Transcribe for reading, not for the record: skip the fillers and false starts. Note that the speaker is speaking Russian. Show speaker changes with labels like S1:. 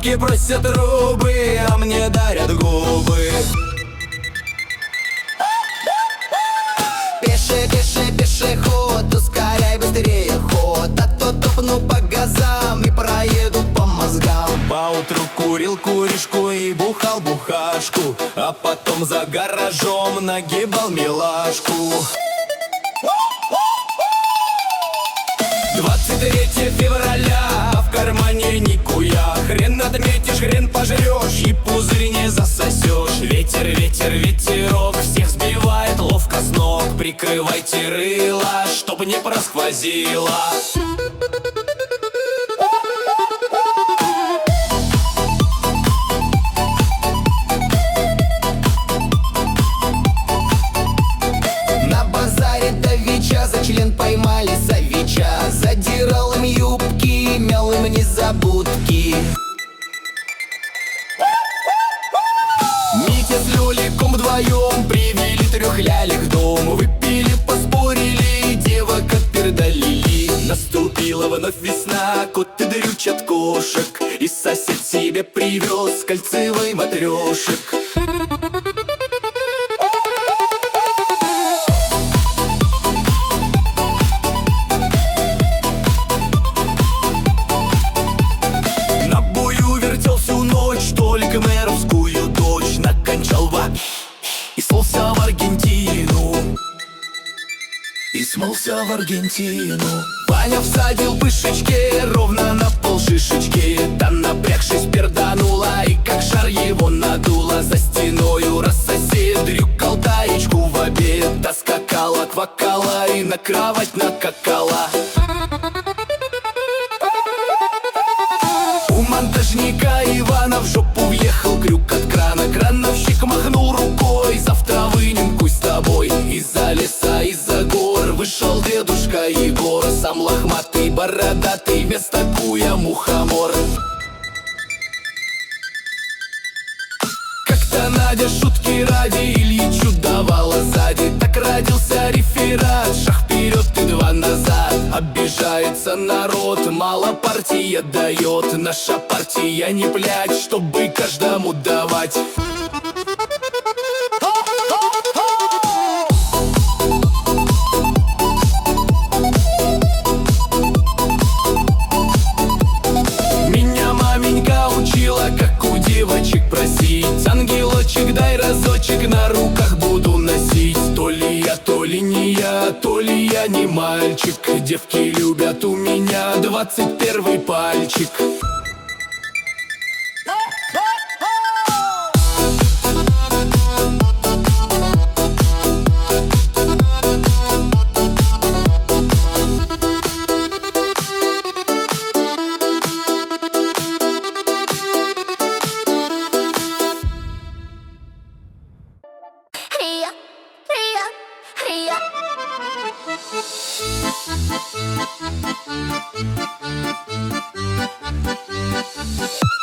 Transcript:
S1: Бабки просят рубы, а мне дарят губы. Пешеход, ускоряй быстрее ход, а то топну по газам и проеду по мозгам. Поутру курил куришку и бухал бухашку, а потом за гаражом нагибал милашку. 23 февраля, а в кармане никуя. Хрен отметишь, хрен пожрешь и пузырь не засосешь. Ветер, ветер, ветерок всех сбивает ловко с ног. Прикрывайте рыло, чтоб не просквозило. На базаре давеча за член поймали савича. Задирал им юбки, мял им незабудки. Митя с Лёликом вдвоем привели трёхлялек в дом. Выпили, поспорили, девок отпердолили. Наступила вновь весна, коты дрючат кошек, и сосед себе привез кольцевый матрёшек. Мэровскую дочь накончал и смылся в Аргентину. Ваня всадил пышечки ровно на полшишечки. Да напрягшись перданула, и как шар его надуло. За стеною рассосед дрюкал таечку в обед. Доскакала, квакала и на кровать накакала. У монтажника Ивана в жопу въехал крюк от крана. Крановщик махнул рукой: завтра вынемкусь с тобой. Из-за леса, из-за гор вышел дедушка Егор. Сам лохматый, бородатый, вместо куя мухомор. Как-то Надя шутки ради Ильичу давала сзади. Так родился реферат: шаг вперед и два назад. Обижается народ, мало партия дает. Наша партия не блядь, чтобы каждому давать. Меня маменька учила, как у девочек просить. Ангелочек, дай разочек, на руках буду носить. То ли я, то ли не я, то ли я не мальчик. Девки любят у меня 21 пальчик.
S2: Hey,